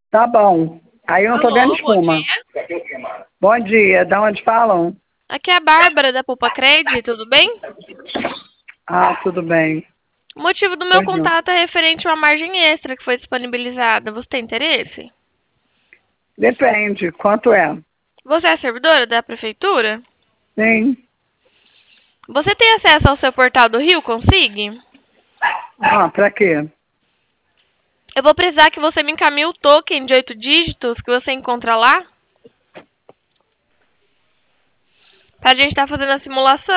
Tá bom. Aí eu não tô vendo Alô, bom espuma. dia. Bom dia, da onde falam? Aqui é a Bárbara da Poupa Cred, tudo bem? Ah, tudo bem. O motivo do meu Pois não. contato é referente a uma margem extra que foi disponibilizada. Você tem interesse? Depende, quanto é? Você é servidora da prefeitura? Sim. Você tem acesso ao seu portal do Rio Consig? Ah, pra quê? Eu vou precisar que você me encaminhe o token de 8 dígitos que você encontra lá, pra gente estar fazendo a simulação.